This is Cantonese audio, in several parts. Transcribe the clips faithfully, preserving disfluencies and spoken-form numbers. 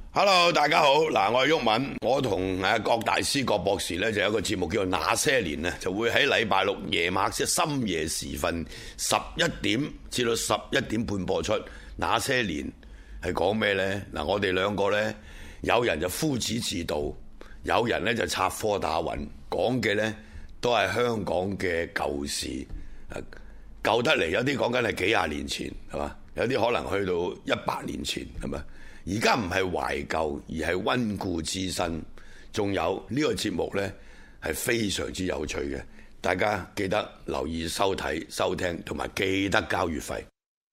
Hello， 大家好，嗱，我係毓民，我同誒郭大師、郭博士咧就有一個節目叫做《那些年》啊，就會喺禮拜六夜晚即係深夜時分十一點至到十一點半播出。《那些年》係講咩呢？嗱，我哋兩個呢，有人就夫子自道，有人呢就插科打諢，講嘅呢都係香港嘅舊事，舊得嚟有啲講緊係幾廿年前，係嘛？有啲可能去到一百年前，係咪？而家唔係懷舊，而係溫故知新。仲有呢個節目呢，係非常之有趣嘅，大家記得留意收睇、收聽，同埋記得交月費。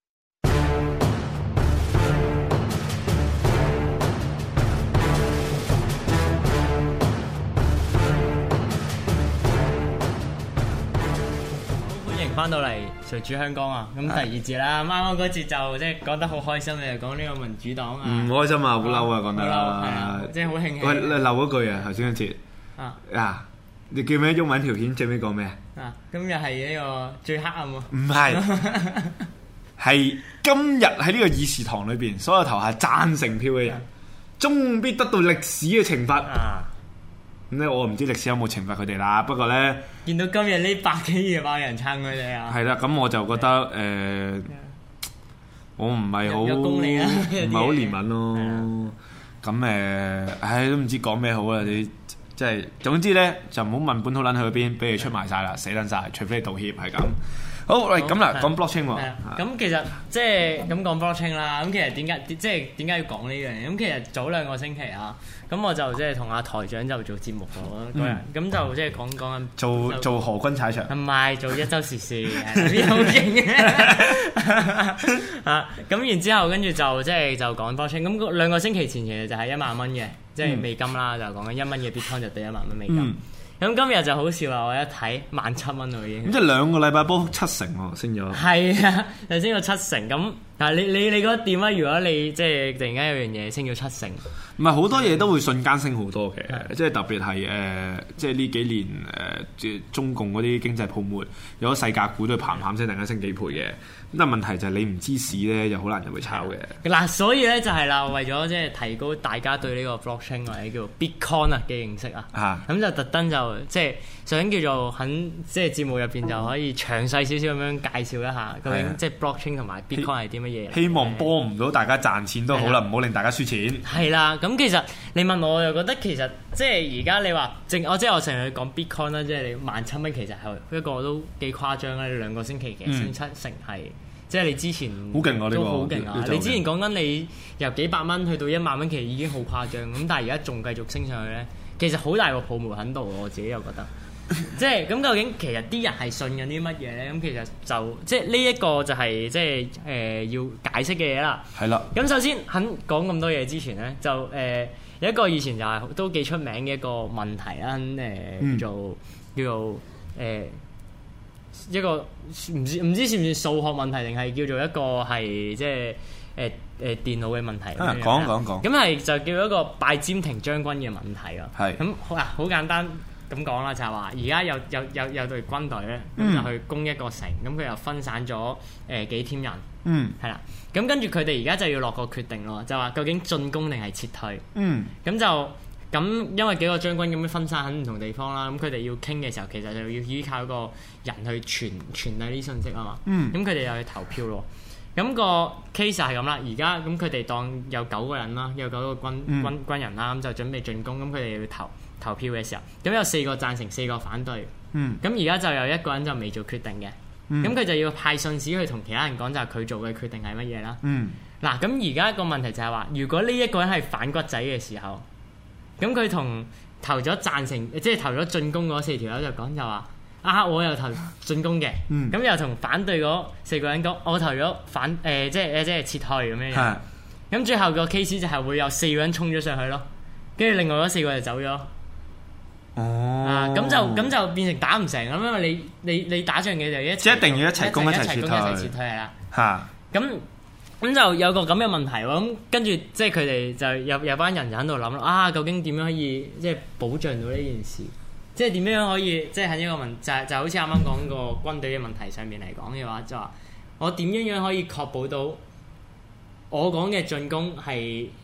翻到嚟誰主香江啊！咁第二節啦，啱啱嗰節就即係講得好開心，你就講呢個民主黨啊， 唔開心啊，好嬲啊，講得啦， 即係好興起。 喂，你漏嗰句啊，頭先嗰節啊啊，你叫咩？中文條片最尾講咩啊？今日係呢個最黑暗喎。唔係，係今日喺呢個議事堂裏邊，所有投下贊成票嘅人，終必得到歷史嘅懲罰啊！咁咧，我唔知歷史有冇懲罰佢哋啦。不過咧， 見到今日呢百幾二百人撐佢哋啊， 係啦。咁我就覺得誒、呃，我唔係好唔係好憐憫咯。咁誒，唉，都唔知講咩好啊！你即係總之咧，就唔好問本土撚去嗰邊，俾佢出埋晒啦，死撚晒，除非你道歉，係咁。好，喂，咁啦，講 blockchain 喎。 咁其實即係咁講 blockchain 啦。咁其實點解即係點解要講呢樣嘢？咁其實早兩個星期啊，咁我就即係同阿台長就做節目咗嗰日，咁就即係講講緊做做何君踩場， 唔係做一週時事，邊好勁嘅啊！咁然之後跟住就即係就講 blockchain。咁兩個星期前其實就係一萬蚊嘅，即係美金啦，就講緊一蚊嘅 Bitcoin 就對一萬蚊美金。咁今日就好笑啦！我一睇萬七蚊喎已經。咁即係兩個禮拜波幅七成喎，升咗。係啊，就升咗七成。咁但係你你你覺得點啊？如果你即係突然間有樣嘢升咗七成， 唔係好多嘢都會瞬間升好多嘅，即係特別係誒，即係呢幾年誒，即係中共嗰啲經濟泡沫，有啲細價股都嘭嘭聲突然間升幾倍嘅。咁但係問題就係你唔知市咧，又好難入去炒嘅。嗱， 所以咧就係啦，為咗即係提高大家對呢個 blockchain 或者叫做 Bitcoin 啊嘅認識啊，咁就特登就即係想叫做喺即係節目入邊就可以詳細少少咁樣介紹一下究竟即係 blockchain 同埋 Bitcoin 係啲乜嘢。 希望幫唔到大家賺錢都好啦，唔好令大家輸錢。 係啦，咁其實你問我，我又覺得其實即係而家你話正，我即係我成日講 Bitcoin 啦，即係你萬七蚊其實係一個都幾誇張啦，兩個星期嘅升七成係。即係你之前好勁啊！呢個都好勁啊！你之前講緊你由幾百蚊去到一萬蚊，其實已經好誇張。咁但係而家仲繼續升上去咧，其實好大個泡沫喺度。我自己又覺得，即係咁究竟其實啲人係信緊啲乜嘢咧？咁其實就即係呢一個就係即係誒要解釋嘅嘢啦。 係啦。 咁首先喺講咁多嘢之前咧，就誒、呃、有一個以前就係都幾出名嘅一個問題啦。誒、呃嗯、叫做叫做誒。呃一個唔知唔知算唔算數學問題，定係叫做一個係即係誒誒電腦嘅問題。 啊，講講講。咁係就叫一個拜占庭將軍嘅問題咯。係是。咁好啊，好簡單咁講啦，就係話而家有有有有隊軍隊咧，咁、嗯、就去攻一個城，咁佢又分散咗誒、呃、幾千人。嗯。係啦，咁跟住佢哋而家就要落個決定咯，就話究竟進攻定係撤退。嗯。咁就。咁因為幾個將軍咁樣分散喺唔同地方啦，咁佢哋要傾嘅時候，其實就要依靠一個人去傳傳遞啲信息啊嘛。嗯。咁佢哋又去投票咯。咁個 case 係咁啦。而家咁佢哋當有九個人啦，有九個軍、嗯、軍軍人啦，咁就準備進攻。咁佢哋要投投票嘅時候，咁有四個贊成，四個反對。嗯。咁而家就有一個人就未做決定嘅。嗯。咁佢就要派信使去同其他人講，就係佢做嘅決定係乜嘢啦。嗯。嗱，咁而家個問題就係話，如果呢一個人係反骨仔嘅時候。咁佢同投咗贊成，即係投咗進攻嗰四條友就講就話啊，我又投進攻嘅，咁、嗯、又同反對嗰四個人講，我投咗反誒、呃，即係誒即係撤退咁樣。咁的最後個 case 就係會有四個人衝咗上去咯，跟住另外嗰四個就走咗。哦，啊，咁就咁就變成打唔成咁，因為你你你打仗嘅就一即係一定要一齊攻一齊撤退， 一齊撤退係啦。 嚇， 咁。咁就有個咁嘅問題喎，咁跟住即係佢哋就有有班人就喺度諗咯，啊究竟點樣可以即係保障到呢件事？即係點樣可以即係喺呢個問就係就好似啱啱講個軍隊嘅問題上面嚟講嘅話，就話我點樣樣可以確保到我講嘅進攻係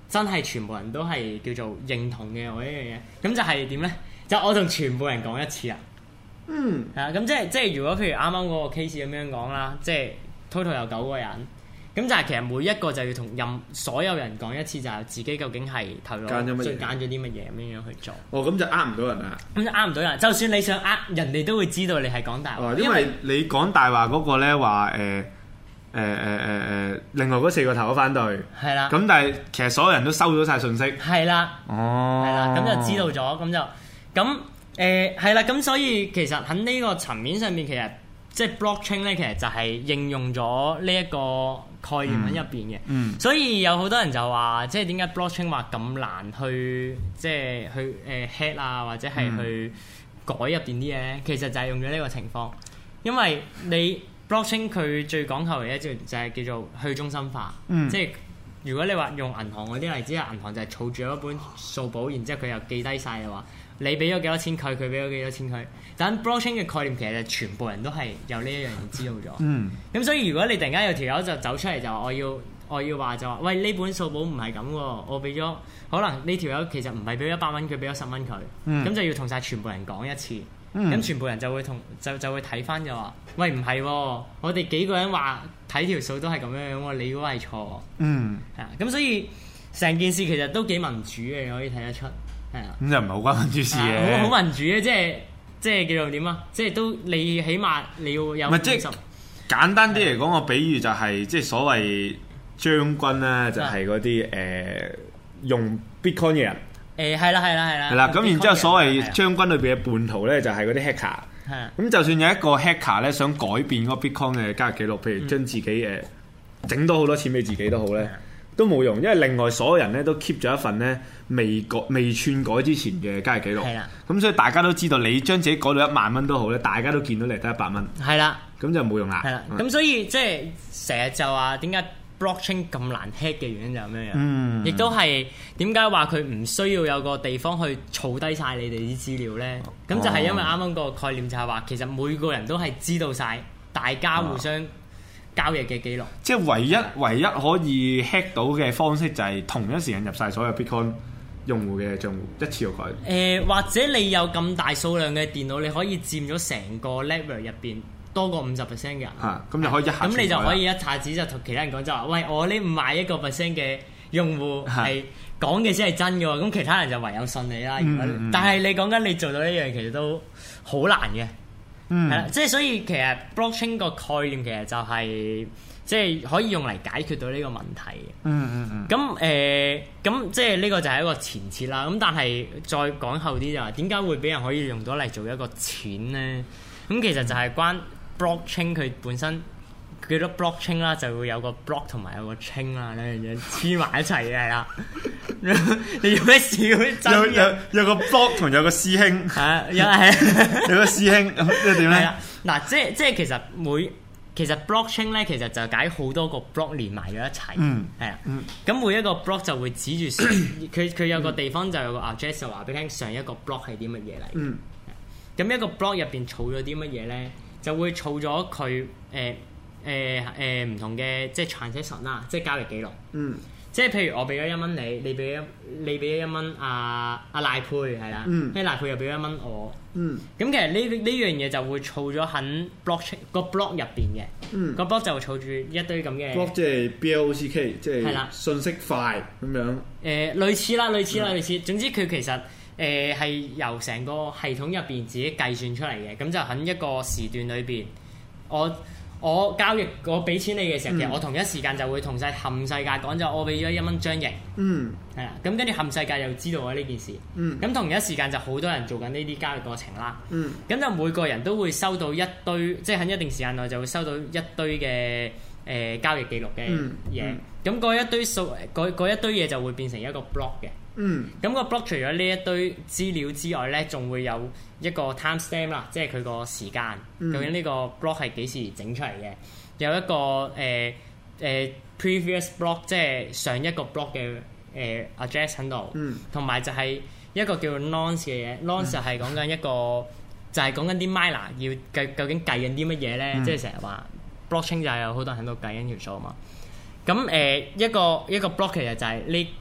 真係全部人都係叫做認同嘅我一樣嘢，咁就係點咧？就我同全部人講一次啊。嗯。係啊，咁即係即係如果譬如啱啱嗰個 case 咁樣講啦，即係 total 有九個人。咁就係其實每一個就要同任所有人講一次，就係自己究竟係投咗揀咗乜嘢，揀咗啲乜嘢咁樣樣去做。 哦，咁就呃唔到人啦。 咁就呃唔到人，就算你想呃人哋都會知道你係講大話。 哦，因為你講大話嗰個咧話誒誒誒誒誒，另外嗰四個投咗反對。係啦。咁但係其實所有人都收咗晒信息。係啦。哦。 係啦，咁就知道咗，咁就咁誒係啦，咁所以其實喺呢個層面上面，其實即係 blockchain 咧，其實就係應用咗呢一個概念喺入邊嘅，嗯嗯、所以有好多人就話，即係點解 blockchain 話咁難去，即係去誒 hack 啊，或者係去改入邊啲嘢咧？其實就係用咗呢個情況，因為你 blockchain 佢最講求嘅一就就係叫做去中心化，嗯、即係如果你話用銀行嗰啲例子，銀行就係儲住一本數簿，然之後佢又記低晒嘅話，你俾咗幾多錢佢，佢俾咗幾多錢佢。但 blockchain 嘅概念其實全部人都係有呢一樣嘢知道咗。咁、嗯、所以如果你突然間有條友就走出嚟就話我要我要話就話，喂，呢本數簿唔係咁喎，我俾咗可能呢條友其實唔係俾咗一百蚊，佢俾咗十蚊佢，咁、嗯、就要同晒全部人講一次。咁、嗯、全部人就會同就就會睇翻就話，喂，唔係喎，我哋幾個人話睇條數都係咁樣樣喎，你嗰個係錯。嗯，係啊，咁所以成件事其實都幾民主嘅，你可以睇得出。係啊，咁就唔係好關民主事嘅。好好民主嘅，即係。即係叫做點啊？即係都你起碼你要有五十。即係簡單啲嚟講，個比喻就係、是、即係所謂將軍啦，就係嗰啲誒用 Bitcoin 嘅人。誒係啦係啦係啦。係啦，咁然之後所謂將軍裏邊嘅叛徒咧，就係嗰啲 hacker。係。咁就算有一個 hacker 咧，想改變嗰個 Bitcoin 嘅交易記錄，譬如將自己誒整多好多錢俾自己都好咧。都冇用，因為另外所有人咧都 keep 咗一份咧未改未篡改之前嘅交易記錄。係啦。咁所以大家都知道，你將自己改到一萬蚊都好咧，大家都見到你得一百蚊。係啦。咁就冇用啦。係啦。咁所以即係成日就話點解 blockchain 咁難 hack 嘅原因就係咁樣樣。嗯。亦都係點解話佢唔需要有個地方去儲低晒你哋啲資料咧？咁、哦、就係因為啱啱個概念就係話，其實每個人都係知道晒，大家互相、哦。交易嘅記錄，即係唯一唯一可以 hack 到嘅方式就係同一時間入晒所有 Bitcoin 用戶嘅賬戶一次過改。誒、呃，或者你有咁大數量嘅電腦，你可以佔咗成個 network 入邊多過五十 percent 嘅人。嚇，咁就可以一下。咁你就可以一下子就同其他人講就話：喂，我呢五十一個 percent 嘅用戶係講嘅先係真嘅喎。咁其他人就唯有信你啦。嗯、但係你講緊你做到呢樣，其實都好難嘅。嗯，係啦，即係所以其實 blockchain 個概念其實就係即係可以用嚟解決到呢個問題嘅。嗯嗯嗯。咁誒，咁即係呢個就係一個前設啦。咁但係再講後啲就係點解會俾人可以用到嚟做一個錢咧？咁其實就係關 blockchain 佢本身叫做 blockchain 啦，就會有個 block 同埋有個 chain 啦，兩樣嘢黐埋一齊嘅係啦。你有咩笑？有有有個 block 同有個師兄，係有係有個師兄，即係點咧？嗱，即係即係其實每其實 blockchain 咧，其實就解好多個 block 連埋咗一齊，嗯，係啊，咁每一個 block 就會指住佢佢有個地方就有個 address 就話俾你聽上一個 block 係啲乜嘢嚟，嗯，咁一個 block 入邊儲咗啲乜嘢咧，就會儲咗佢誒誒誒唔同嘅即係 transaction 啦，即係交易記錄，嗯。即係譬如我俾咗一蚊你，你俾咗你俾咗一蚊阿阿賴佩係啦，跟住賴佩又俾咗一蚊我。嗯，咁其實呢呢樣嘢就會儲咗喺 block 個 block 入邊嘅。嗯，個 block 就會儲住一堆咁嘅。block 即係 B L O C K， 即係信息塊咁樣。誒、呃，類似啦，類似啦，類似。嗯、總之佢其實誒係、呃、由成個系統入邊自己計算出嚟嘅，咁就喺一個時段裏邊，我。我交易我俾錢你嘅時候，嗯、其實我同一時間就會同晒冚世界講就我俾咗一蚊張盈，嗯，係啦，咁跟住冚世界又知道咗呢件事，嗯，咁同一時間就好多人做緊呢啲交易過程啦，嗯，咁就每個人都會收到一堆，即係喺一定時間內就會收到一堆嘅誒、呃、交易記錄嘅嘢，咁嗰、嗯、一堆數嗰一堆嘢就會變成一個 block 嘅。嗯，咁個 block 除咗呢一堆資料之外咧，仲會有一個 timestamp 啦，即係佢個時間，嗯、究竟呢個 block 係幾時整出嚟嘅？有一個誒誒、呃呃、previous block，即係上一個 block 嘅誒、呃、address 喺度，同埋、嗯、就係一個叫做 nonce 嘅嘢 nonce 就係講緊一個，嗯、就係講緊啲 miner 要計究竟計緊啲乜嘢咧？嗯、即係成日話 blockchain 就係有好多人喺度計緊條數啊嘛。咁誒、呃、一個一個 block 其實就係呢。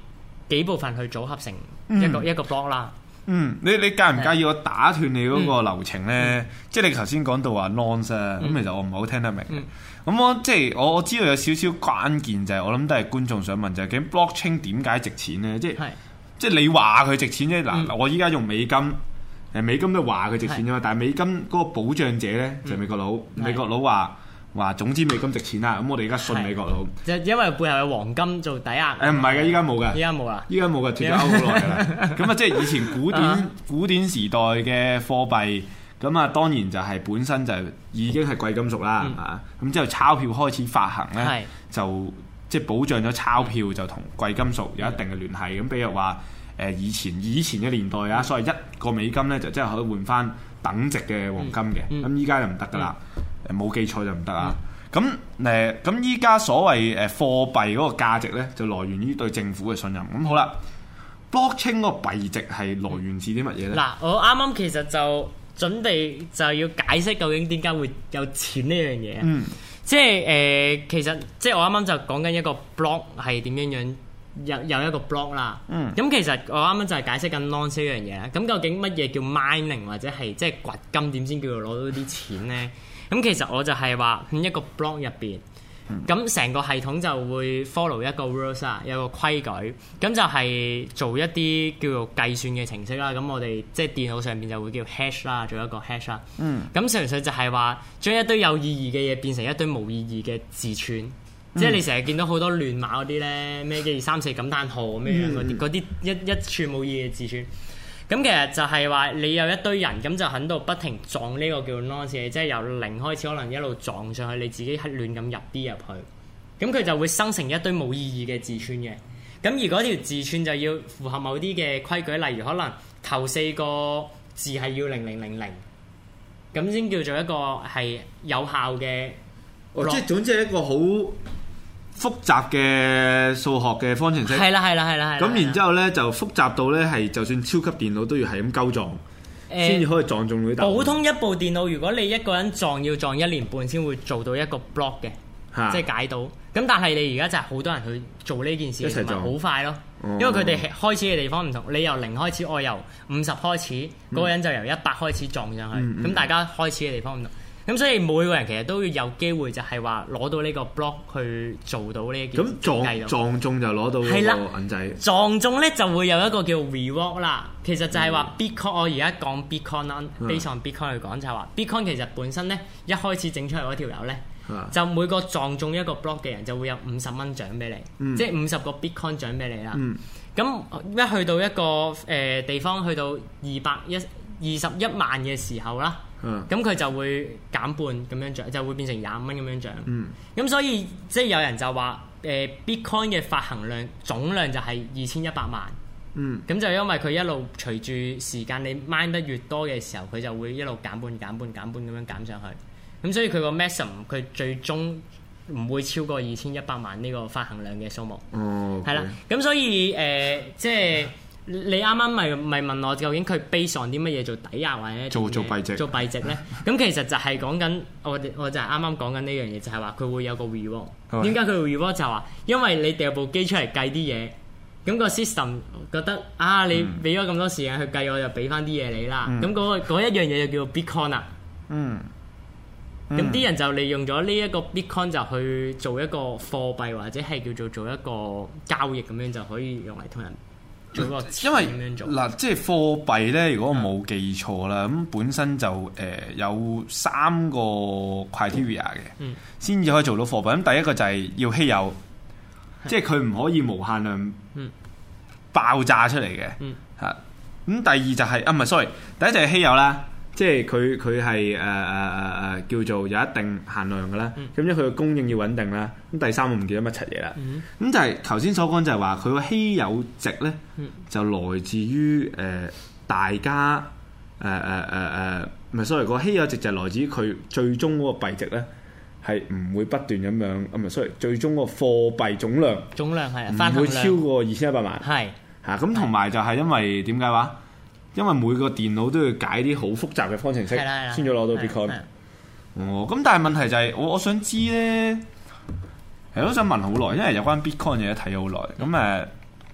幾部分去組合成一個、嗯、一個 block 啦。 嗯，你你介唔介意我打斷你嗰個流程咧？嗯、即係你頭先講到話 nonce 啊，咁、嗯、其實我唔係好聽得明。咁、嗯、我即係我我知道有少少關鍵就係、是、我諗都係觀眾想問就係、是，究竟 blockchain 點解值錢咧？即係是即係你話佢值錢啫。嗱、嗯，我依家用美金，誒美金都話佢值錢啫嘛。是但係美金嗰個保障者咧就係美國佬，嗯、美國佬話。話總之美金值錢啦，咁我哋而家信美國佬， 就因為背後有黃金做抵押。 誒唔係嘅，依家冇嘅， 依家冇啦， 依家冇嘅，脫咗歐好耐㗎啦。咁啊，即係以前古典古典時代嘅貨幣，咁啊當然就係本身就已經係貴金屬啦，啊咁之後鈔票開始發行咧，就即係保障咗鈔票就同貴金屬有一定嘅聯繫。咁比如話誒以前以前嘅年代啊，所謂一個美金咧就真係可以換翻等值嘅黃金嘅，咁依家就唔得㗎啦。誒冇記錯就唔得啊！咁誒咁依家所謂誒貨幣嗰個價值咧，就來源於對政府嘅信任。咁好啦 ，blockchain 嗰個幣值係來源自啲乜嘢咧？嗱， 我啱啱其實就準備就要解釋究竟點解會有錢呢樣嘢。嗯，即係誒、呃，其實即係我啱啱就講緊一個 block 係點樣樣有有一個 block 啦。嗯，咁其實我啱啱就係解釋緊 nonce 呢樣嘢啦。咁究竟乜嘢叫 mining 或者係即係掘金點先叫做攞到啲錢咧？咁其實我就係話喺一個 block 入邊，咁成、嗯、個系統就會 follow 一個 rules 啊，有個規矩，咁就係做一啲叫做計算嘅程式啦。咁我哋即係電腦上邊就會叫 hash 啦，做一個 hash 啦。嗯。咁純粹就係話將一堆有意義嘅嘢變成一堆冇意義嘅字串，嗯、即係你成日見到好多亂碼嗰啲咧，咩一二三四感嘆號咩樣嗰啲，嗰啲、嗯、一一串冇意義嘅字串。咁其實就係話你有一堆人咁就喺度不停撞呢個叫 nonce 嘅，即係由零開始可能一路撞上去，你自己係亂咁入啲入去，咁佢就會生成一堆冇意義嘅字串嘅。咁而嗰條字串就要符合某啲嘅規矩，例如可能頭四個字係要零零零零，咁先叫做一個係有效嘅。 哦，即係總之係一個好複雜嘅數學嘅方程式， 係啦係啦係啦， 咁然之後咧就複雜到咧係就算超級電腦都要係咁鳩撞，先至、呃、可以撞中到啲答案。普通一部電腦，如果你一個人撞要撞一年半先會做到一個 block 嘅，啊、即係解到。咁但係你而家就係好多人去做呢件事，同埋好快咯。哦、因為佢哋開始嘅地方唔同，你由零開始，我由五十開始，嗰、嗯、個人就由一百開始撞上去。咁、嗯嗯、大家開始嘅地方唔同。咁所以每個人其實都要有機會就係話攞到呢個 block 去做到呢一件。咁撞撞中就攞到嗰個銀仔。 撞中咧就會有一個叫 reward 啦。其實就係話 Bitcoin，我而家講 Bitcoin 啦，based on Bitcoin 去講就係話 Bitcoin 其實本身咧一開始整出嚟嗰條友咧，嗯、就每個撞中一個 block 嘅人就會有五十蚊獎俾你，嗯、即係五十個 Bitcoin 獎俾你啦。咁、嗯、一去到一個誒、呃、地方，去到二百一二十一萬嘅時候啦。咁佢、嗯、就會減半咁樣獎，就會變成廿五蚊咁樣獎。咁、嗯、所以即係有人就話誒、呃、Bitcoin 嘅發行量總量就係二千一百萬。咁、嗯、就因為佢一路隨住時間你 mine 得越多嘅時候，佢就會一路減半、減半、減半咁樣減上去。咁所以佢個 maximum 佢最終唔會超過二千一百萬呢個發行量嘅數目。哦，係啦。咁所以誒、呃、即係。你啱啱咪咪問我究竟佢 base on 啲乜嘢做抵押或者做做幣值做幣值咧？咁其實就係講緊我哋我就係啱啱講緊呢樣嘢，就係話佢會有個 reward。點解佢會 reward？就係話因為你掉部機出嚟計啲嘢，咁個 system 覺得啊，你俾咗咁多時間去計，我就俾翻啲嘢你啦。咁嗰嗰一樣嘢就叫做 Bitcoin 啦。嗯。咁啲人就利用咗呢一個 Bitcoin 就去做一個貨幣或者係叫做做一個交易咁樣就可以用嚟同人。 因為嗱，即係貨幣咧，如果我冇記錯啦，咁、嗯、本身就誒、呃、有三個 criteria 嘅，先至、嗯、可以做到貨幣。咁第一個就係要稀有，嗯、即係佢唔可以無限量爆炸出嚟嘅嚇。咁、嗯、第二就係、是、啊，唔係 sorry，第一就係稀有啦。即係佢佢係誒誒誒誒叫做有一定限量嘅啦，咁即係佢嘅供應要穩定啦。咁第三我唔記得乜柒嘢啦。咁、嗯、就係頭先所講就係話佢個稀有值咧，嗯、就來自於誒、呃、大家誒誒誒誒，唔係 sorry，個稀有值就係來自於佢最終嗰個幣值咧，係唔會不斷咁樣，啊唔係 sorry，最終個貨幣總量總量係唔會超過二千一百萬。 係嚇咁同埋就係因為點解話？因為每個電腦都要解啲好複雜嘅方程式，先至攞到 Bitcoin。哦，咁但係問題就係、是、我我想知咧，係都想問好耐，因為有關 Bitcoin 嘢睇咗好耐。咁誒、嗯，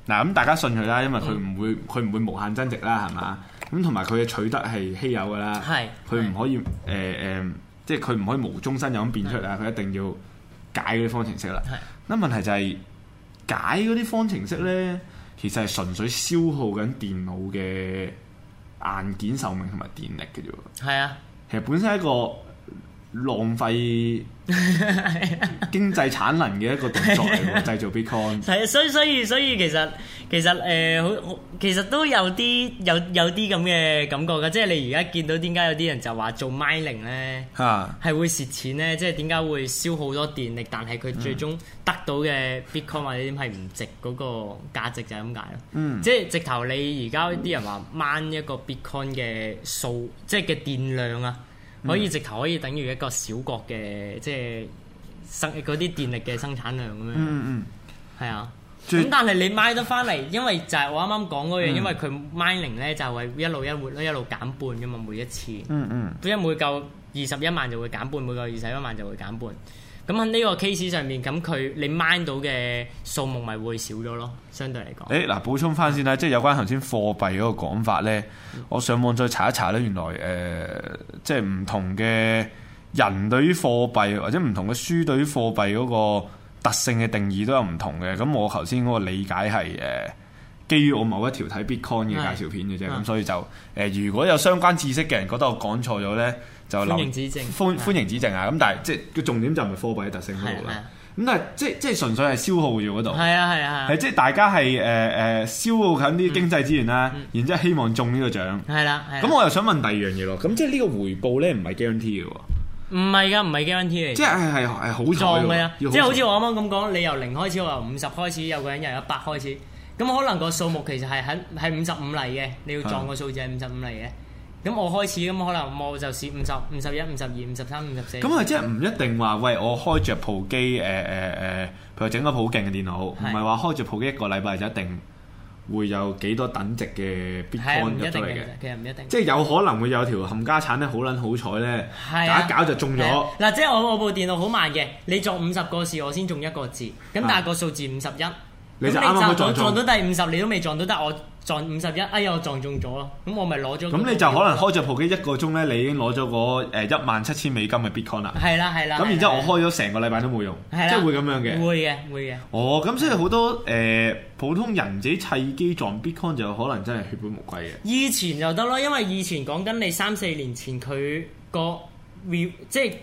嗱咁大家信佢啦，因為佢唔會佢唔會無限增值啦，係嘛？咁同埋佢嘅取得係稀有㗎啦，佢唔可以誒誒、呃呃，即係佢唔可以無中生有咁變出嚟，佢一定要解嗰啲方程式啦。咁問題就係、是、解嗰啲方程式咧，其實係純粹消耗緊電腦嘅硬件壽命同埋電力嘅啫喎。係啊，其實本身係一個浪費經濟產能嘅一個動作嚟喎，製造 Bitcoin。 係，所以所以所以其實其實誒好、呃，其實都有啲有有啲咁嘅感覺㗎。即係你而家見到點解有啲人就話做 mining 咧，係、啊、會蝕錢咧？即係點解會燒好多電力，但係佢最終得到嘅 Bitcoin 或者點係唔值嗰個價值就係咁解咯。嗯，即係直頭你而家啲人話 mine 一個 Bitcoin 嘅數，即係嘅電量啊。可以直頭可以等於一個小國嘅即係生嗰啲電力嘅生產量咁樣。嗯嗯，係啊。咁但係你買得翻嚟，因為就係我啱啱講嗰樣，嗯、因為佢 mining 咧就係一路一路一路減半㗎嘛，每一次。嗯嗯。因為每夠二十一萬就會減半，每夠二十一萬就會減半。咁喺呢個 case 上面，咁佢你 mine 到嘅數目咪會少咗咯，相對嚟講。誒嗱、欸，補充翻先啦，即係有關頭先貨幣嗰個講法咧，嗯、我上網再查一查咧，原來誒、呃、即係唔同嘅人對於貨幣或者唔同嘅書對於貨幣嗰個特性嘅定義都有唔同嘅。咁我頭先嗰個理解係誒、呃、基於我某一條睇 Bitcoin 嘅介紹片嘅啫，咁、嗯、所以就誒、呃、如果有相關知識嘅人覺得我講錯咗咧，就歡迎指正，歡歡迎指正啊！咁但係即係個重點就唔係貨幣嘅特性嗰度啦。咁但係即係即係純粹係消耗嘅嗰度。係啊係啊係。係即係大家係誒誒消耗緊啲經濟資源啦，嗯、然之後希望中呢個獎。係啦。咁我又想問第二樣嘢咯。咁即係呢個回報咧，唔係 guarantee 嘅喎。唔係㗎，唔係 guarantee 嚟。即係係係好撞嘅啊！即係好似我啱啱咁講，你由零開始，我由五十開始，有個人由一百開始，咁可能個數目其實係喺係五十五嚟嘅，你要撞個數字係五十五嚟嘅。咁我開始咁可能我就試五十、五十一、五十二、五十三、五十四。咁係即係唔一定話，喂，我開着部機誒誒誒，譬如整個好勁嘅電腦，唔係話開着部機一個禮拜就一定會有幾多等值嘅 Bitcoin 入咗嚟嘅。其實唔一定。即係有可能會有條冚家產咧，好撚好彩咧，搞一搞就中咗。嗱，即係我我部電腦好慢嘅，你作五十個字，我先中一個字。咁但係個數字五十一，你就啱啱撞撞到第五十，你都未撞到得我。撞五十一，哎呀我撞中咗咯，咁我咪攞咗。咁你就可能開着部機一個鐘咧，你已經攞咗個誒一萬七千美金嘅 Bitcoin 啦。係啦係啦。咁然之後我開咗成個禮拜都冇用，即係會咁樣嘅。會嘅會嘅。哦，咁所以好多誒、呃、普通人自己砌機撞 Bitcoin 就可能真係血本無歸嘅。以前就得咯，因為以前講緊你三四年前佢個 re 即係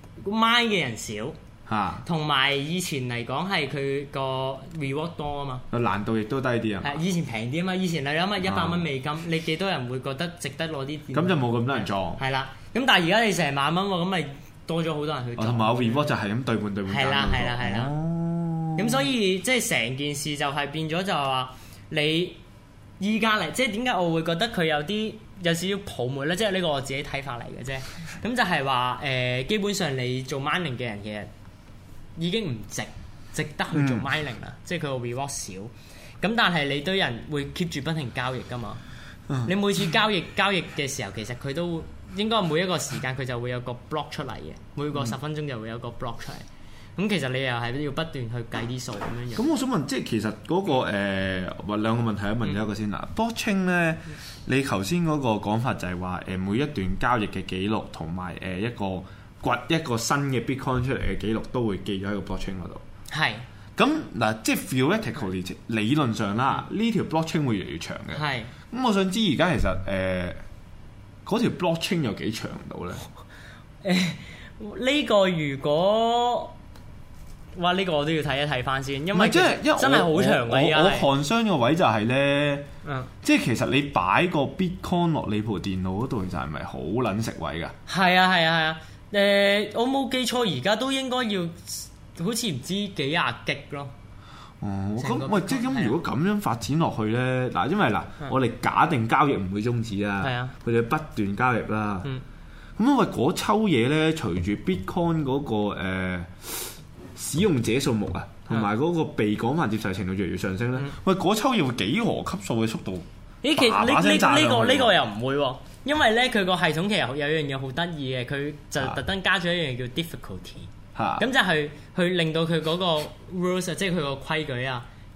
mine 嘅人少。嚇，同埋以前嚟講係佢個 reward 多啊嘛，難度亦都低啲啊。係以前平啲啊嘛，以前你諗下一百蚊美金，啊、你幾多人會覺得值得攞啲？咁就冇咁多人撞。係啦，咁但係而家你成萬蚊喎，咁咪多咗好多人去撞。同埋我 reward 就係咁對半對半。係啦係啦係啦。咁、哦、所以即係成件事就係變咗就係話你依家嚟，即係點解我會覺得佢有啲有少少泡沫咧？即係呢個我自己睇法嚟嘅啫。咁就係話誒，基本上你做 mining 嘅人其實已經唔值，值得去做 mining 啦，嗯、即係佢個 reward 少。咁但係你堆人會 keep 住不停交易噶嘛？嗯、你每次交易交易嘅時候，其實佢都應該每一個時間佢就會有個 block 出嚟嘅，每個十分鐘就會有個 block 出嚟。咁、嗯、其實你又係要不斷去計啲數咁樣樣。咁、嗯、我想問，即係其實嗰、那個誒，或、呃、兩個問題，一問咗一個先啦。blockchain 咧，你頭先嗰個講法就係話誒，每一段交易嘅記錄同埋誒一個。掘一個新嘅 Bitcoin 出嚟嘅記錄都會記咗喺個 blockchain 嗰度。係。咁嗱，即係 theoretically 理論上啦，呢條 blockchain 會越嚟越長嘅。係。咁我想知而家其實誒嗰條 blockchain 有幾長到咧？誒呢個如果哇呢個我都要睇一睇翻先，因為即係真係好長嘅。我我看傷嘅位就係咧，即係其實你擺個 Bitcoin 落你部電腦嗰度，其實係咪好撚食位㗎？係啊係啊係啊！誒、呃，我冇記錯，而家都應該要好似唔知幾廿 G 咯。哦，咁喂，即係咁，如果咁樣發展落去咧，嗱，因為嗱，的我哋假定交易唔會終止啊，佢哋的不斷交易啦。咁、嗯、因為嗰抽嘢咧，隨住 Bitcoin 嗰、那個、呃、使用者數目啊，同埋嗰個被廣泛接受程度越嚟越上升咧，嗯、喂，嗰抽嘢會幾何級數嘅速度？咦，其實呢呢呢個呢、這個又唔會喎。因為咧，佢個系統其實有樣嘢好得意嘅，佢就特登加咗一樣叫 difficulty，咁、啊、就係去令到佢嗰個 rules，即係佢個規矩啊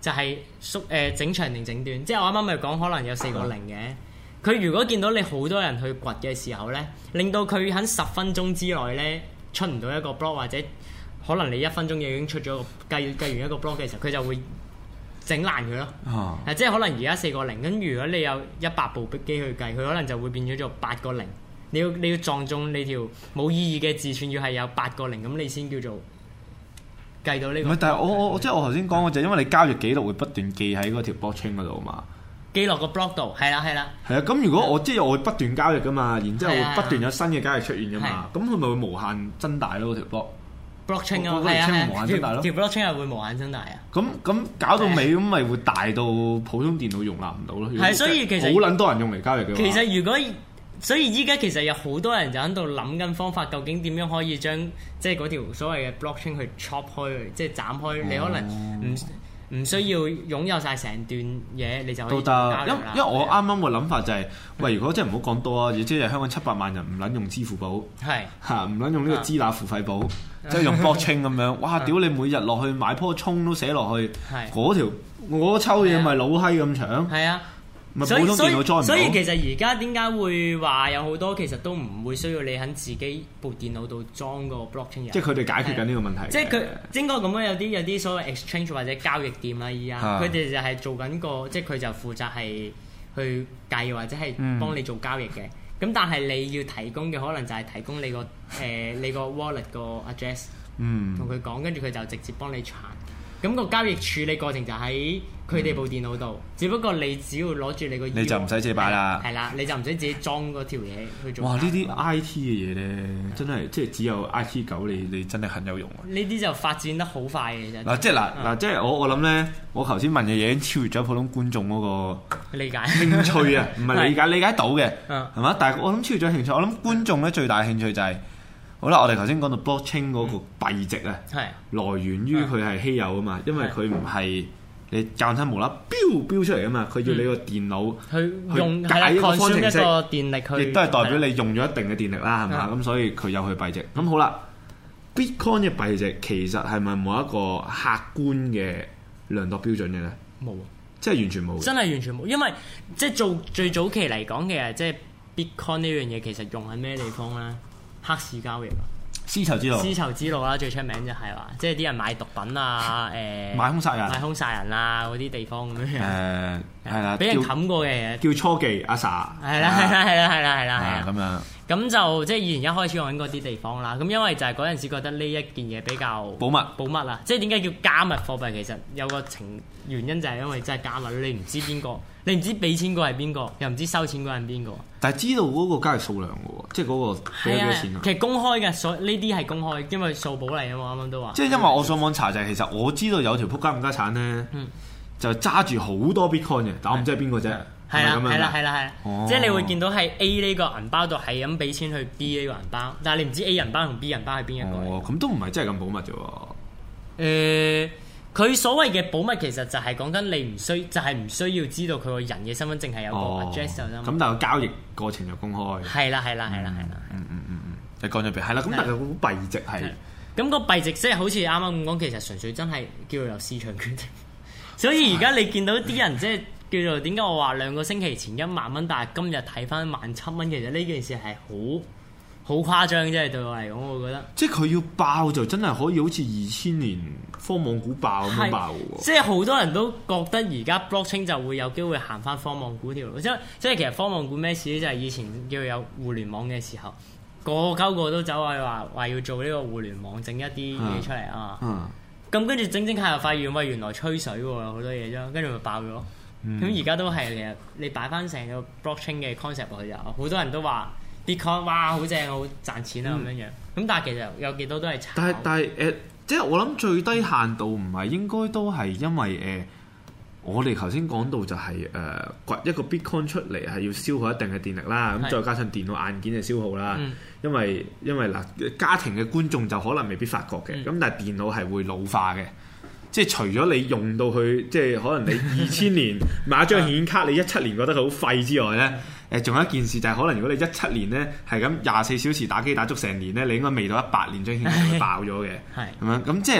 就係縮誒整長定整短。即係我啱啱咪講可能有四個零嘅。佢如果見到你好多人去掘嘅時候咧，令到佢喺十分鐘之內咧出唔到一個 block， 或者可能你一分鐘已經出咗個計計完一個 block 嘅時候，佢就會整爛佢咯。啊、即係可能而家四個零，咁如果你有一百部機去計，佢可能就會變咗做八個零。你要你要撞中你條冇意義嘅字串，要係有八個零，咁你先叫做計到呢個。唔係， 但係我我我即係我頭先講嘅就係因為你交易記錄會不斷記喺嗰條 blockchain 嗰度嘛。 記落個 block 度，係啦係啦。 係啊，咁如果我即係我會不斷交易噶嘛，然之後會不斷有新嘅交易出現噶嘛，咁佢咪會無限增大咯條 block。blockchain 啊，係啊，無限增大咯。條 blockchain 係會無限增大啊。咁咁搞到尾咁咪會大到普通電腦容納唔到咯。 係，所以其實好撚多人用嚟交易嘅。 其實如果所以依家其實有好多人就喺度諗緊方法，究竟點樣可以將即係嗰條所謂嘅 blockchain 去 chop 開，即係斬開。你可能唔唔需要擁有晒成段嘢，你就可以交易啦。 因因為我啱啱個諗法就係、是，喂，如果真係唔好講多啊，即係香港七百萬人唔撚用支付寶，係嚇唔撚用呢個支那付費寶，即係用 blockchain 咁樣，哇！屌你每日落去買棵葱都寫落去，嗰條我抽嘢咪老閪咁長。係啊。 所以所以所以其實而家點解會話有好多其實都唔會需要你喺自己部電腦度裝個 blockchain 入， 即係佢哋解決緊呢個問題。 即係佢應該咁樣有啲有啲所謂 exchange 或者交易店啦，依家佢哋就係做緊個，即係佢就負責係去計或者係幫你做交易嘅。咁、嗯、但係你要提供嘅可能就係提供你個誒、呃、你個 wallet 個 address，同佢講，跟住佢就直接幫你傳。咁個交易處理過程就喺佢哋部電腦度，嗯、只不過你只要攞住你個，你就唔使自己擺啦。 係啦，你就唔使自己裝嗰條嘢去做。 哇！呢啲 I T 嘅嘢咧，真係即係只有 I T 九你你真係很有用啊！ 呢啲就發展得好快嘅啫。 嗱，即係嗱嗱，即係我我諗咧，我頭先問嘅嘢已經超越咗普通觀眾嗰個理解興趣啊，唔係理解理解到嘅，係嘛？但係我諗超越咗興趣，我諗觀眾咧最大興趣就係、是。好啦，我哋頭先講到 blockchain 嗰個幣值啊，係、嗯、來源於佢係稀有啊嘛，因為佢唔係你間親無啦標標出嚟啊嘛，佢要你個電腦去用去解一個方程式， 電力去， 亦都係代表你用咗一定嘅電力啦，係嘛？咁所以佢有佢幣值。咁好啦 ，Bitcoin 嘅幣值其實係咪冇一個客觀嘅量度標準嘅咧？冇，即係完全冇， 真係完全冇，因為即係做最早期嚟講嘅，即係 Bitcoin 呢樣嘢其實用喺咩地方咧？黑市交易啊， 絲綢之路， 絲綢之路啦，最出名就係話，即係啲人買毒品啊，誒、呃， 買兇殺人， 買兇殺人啊嗰啲地方咁樣樣， 誒係啦， 俾人冚過嘅嘢， 叫初期阿 Sa， 係啦係啦係啦係啦係啦係啊， 咁樣。 咁就即係以前一開始用緊嗰啲地方啦，咁因為就係嗰陣時覺得呢一件嘢比較保密， 保密啊！即係點解叫加密貨幣？其實有個情原因就係因為真係加密，你唔知邊個，你唔知俾錢個係邊個，又唔知收錢個係邊個。 但係知道嗰個交易數量嘅喎，即係嗰個俾咗幾多錢啊？ 其實公開嘅，所呢啲係公開，因為數簿嚟啊嘛，啱啱都話。 即係因為我上網查就係、是、其實我知道有條撲街冚家產咧，嗯、就揸住好多 Bitcoin 嘅，但我唔知係邊個啫。 係啦，係啦，係啦，係啦，哦、即係你會見到係 A 呢個銀包度係咁俾錢去 B 呢個銀包，但係你唔知 A 銀包同 B 銀包係邊一個。 哦，咁都唔係真係咁保密啫喎。誒、 呃，佢所謂嘅保密其實就係講緊你唔需，就係、是、唔需要知道佢個人嘅身份證係有個 address 就得。咁但係個交易過程就公開。 係啦，係啦，係啦，係啦。 嗯嗯嗯嗯，你講咗邊？係啦，咁但係個幣值係。 咁個幣值即係好似啱啱咁講，其實純粹真係叫做有市場決定。所以而家你見到啲人即係。叫做點解我話兩個星期前一萬蚊，但係今日睇翻萬七蚊，其實呢件事係好好誇張啫。對我嚟講，我覺得即係佢要爆就真係可以好似二千年科網股爆咁樣爆喎。 即係好多人都覺得而家 blockchain 就會有機會行翻科網股條路。即係即係其實科網股咩事咧？就係以前叫做有互聯網嘅時候，個個個都走去話話要做呢個互聯網，整一啲嘢出嚟啊。咁跟住整整下又發現喂，原來吹水喎，好多嘢啫，跟住咪爆咗。咁而家都係其實你擺翻成個 blockchain 嘅 concept 落去就，好多人都話 Bitcoin 哇好正好賺錢啊咁樣樣。咁但係其實有幾多都係炒。 但係但係誒、呃，即係我諗最低限度唔係應該都係因為誒、呃，我哋頭先講到就係、是、誒、呃、掘一個 Bitcoin 出嚟係要消耗一定嘅電力啦，咁是再加上電腦硬件嘅消耗啦。嗯、因為因為嗱家庭嘅觀眾就可能未必發覺嘅，咁、嗯、但係電腦係會老化嘅。即係除咗你用到佢，即係可能你二千年買一張顯卡，你一七年覺得佢好廢之外咧，誒仲有一件事就係可能如果你一七年咧係咁廿四小時打機打足成年咧，你應該未到一八年張顯卡會爆咗嘅，係咁樣。咁即係嗱，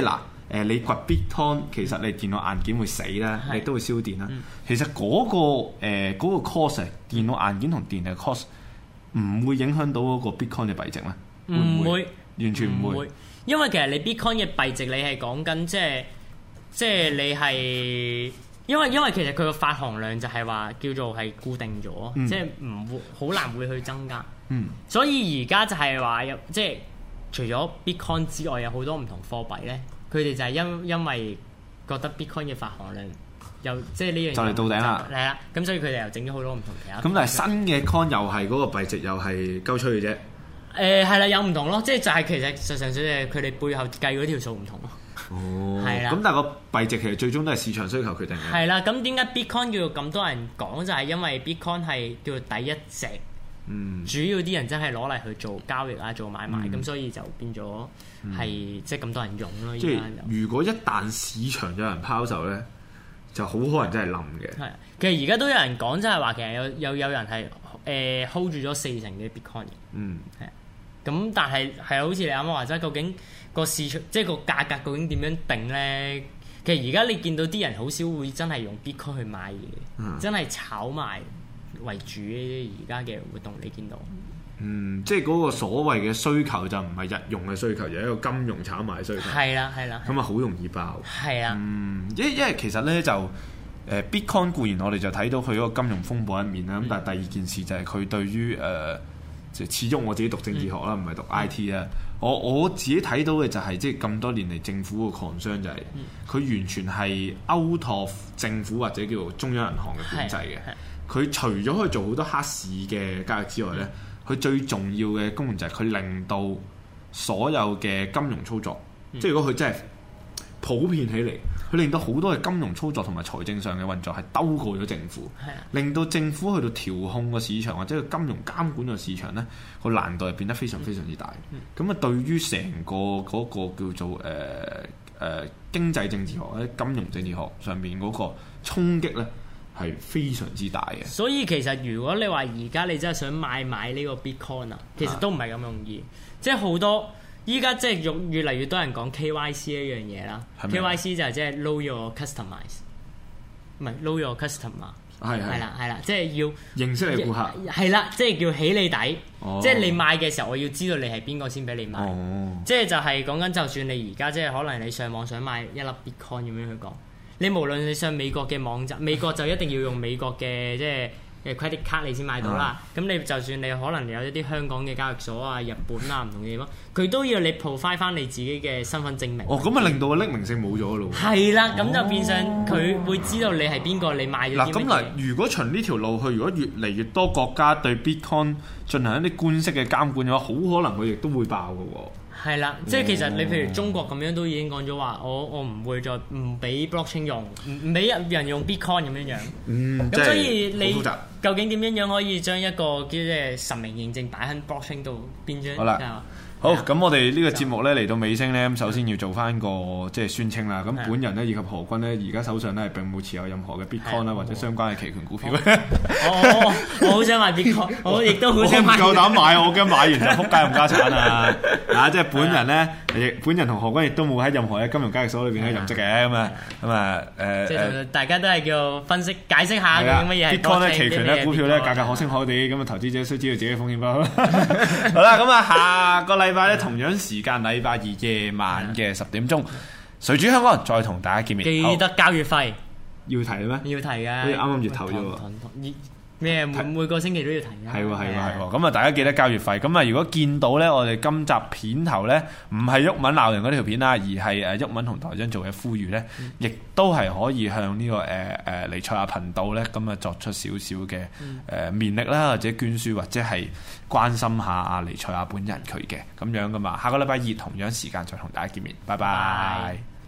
呃、你掘 Bitcoin 其實你電腦硬件會死啦， 係你都會燒電啦。 嗯、 其實嗰、嗰個誒嗰、呃嗰個 cost 電腦硬件同電力 cost 唔會影響到嗰個 Bitcoin 嘅幣值咩？ 唔會， 完全唔會， 會，因為其實你 Bitcoin 嘅幣值你係講緊即係即係你係。因為因為其實佢個發行量就係話叫做係固定咗，嗯、即係唔會好難會去增加。嗯、所以而家就係話有即係除咗 Bitcoin 之外，有好多唔同貨幣咧，佢哋就係因因為覺得 Bitcoin 嘅發行量又即係呢樣就嚟到頂啦， 係啦，咁所以佢哋又整咗好多唔同其他。 咁但係新嘅 coin 又係嗰個幣值又係鳩吹嘅啫。 誒係啦，有唔同咯，即係就係其實實上係佢哋背後計嗰條數唔同咯。 哦， 係啦， 咁但係個幣值其實最終都係市場需求決定嘅。 係啦，咁點解 Bitcoin 叫做咁多人講？就係、是、因為 Bitcoin 係叫做第一隻，嗯，主要啲人真係攞嚟去做交易啊、做買賣，咁、嗯、所以就變咗係即係咁多人用咯。 即係如果一旦市場有人拋售咧，就好可能真係冧嘅。係， 其實而家都有人講，即係話其實有有有人係誒、呃、hold 住咗四成嘅 Bitcoin。嗯，係。咁但係係好似你啱啱話齋，究竟個市場即係個價格究竟點樣定咧？其實而家你見到啲人好少會真係用 Bitcoin 去買嘢，嗯、真係炒賣為主嘅。而家嘅活動你見到，嗯， 即係嗰個所謂嘅需求就唔係日用嘅需求，而係一個金融炒賣嘅需求。 係啦，係啦。咁啊， 好容易爆。 係啊。 嗯，因因為其實咧就誒、呃、Bitcoin 固然我哋就睇到佢嗰個金融風暴一面啦，咁、嗯、但係第二件事就係佢對於誒。呃即係始終我自己讀政治學啦，唔係、嗯、讀 I T 啦。我我自己睇到嘅就係即係咁多年嚟政府嘅 concern就係、是、佢、嗯、完全係 out of 政府或者叫做中央銀行嘅管制嘅。佢除咗可以做好多黑市嘅交易之外咧，佢、嗯、最重要嘅功能就係佢令到所有嘅金融操作，嗯、即係如果佢真係普遍起嚟，佢令到好多嘅金融操作同埋財政上嘅運作係兜過咗政府，的令到政府去到調控個市場或者個金融監管個市場咧，個難度係變得非常非常之大。咁啊、嗯，對於成個嗰個叫做誒誒、呃呃、經濟政治學或者金融政治學上面嗰個衝擊咧，係非常之大嘅。所以其實如果你話而家你真係想買買呢個 Bitcoin 啊，其實都唔係咁容易，即係好多。依家即係越越嚟越多人講 K Y C 一樣嘢啦，K Y C 就係即係 Know Your Customize， 唔係 Know Your Customer， 係係啦係啦，即係要認識你顧客，係啦，即係叫起你底，哦、即係你買嘅時候，我要知道你係邊個先俾你買，哦、即係就係講緊，就算你而家即係可能你上網想買一粒 Bitcoin 咁樣去講，你無論你上美國嘅網站，美國就一定要用美國嘅即係。嘅 credit card 你先買到啦，咁、嗯、你就算你可能有一啲香港嘅交易所啊、日本啊唔同嘅地方，佢都要你 provide 翻你自己嘅身份證明。哦，咁啊令到個匿名性冇咗咯。係啦，咁就變相佢會知道你係邊個，你買咗啲乜嘢。嗱咁嗱，如果循呢條路去，如果越嚟越多國家對 Bitcoin 進行一啲官式嘅監管嘅話，好可能佢亦都會爆嘅喎。係啦，即係其實你譬如中國咁樣都已經講咗話，我我唔會再唔俾 blockchain 用，唔唔俾人用 Bitcoin 咁樣樣。嗯，咁所以你究竟點樣樣可以將一個叫做實名認證擺喺 blockchain 度變咗？好啦。好，咁我哋呢個節目咧嚟到尾聲咧，咁首先要做翻個即係宣稱啦。咁本人咧以及何君咧，而家手上咧並冇持有任何嘅 Bitcoin 啦，或者相關嘅期權股票。我我好想買 Bitcoin，我亦都好想買。我唔夠膽買，我驚買完就撲街冚家產啊！啊，即係本人咧，亦本人同何君亦都冇喺任何嘅金融交易所裏邊咧任職嘅咁啊，咁啊誒。即係大家都係叫分析解釋下咁乜嘢。Bitcoin 咧期權咧股票咧價格可升可跌，咁啊投資者需知道自己嘅風險包。好啦，咁啊下個禮禮拜咧同樣時間，禮拜二夜晚嘅十點鐘，誰主香港再同大家見面。記得交月費，要提咩？要提㗎。好似啱啱月頭啫喎。咩？每每個星期都要提㗎。係喎係喎係喎。咁啊，大家記得交月費。咁啊，如果見到咧，我哋今集片頭咧，唔係鬱文鬧人嗰條片啦，而係誒鬱文同台長做嘅呼籲咧，亦、嗯、都係可以向呢、這個誒誒尼賽亞頻道咧，咁啊作出少少嘅誒勉力啦，或者捐書，或者係關心下阿尼賽亞本人佢嘅咁樣噶嘛。下個禮拜二同樣時間再同大家見面，拜拜。拜拜。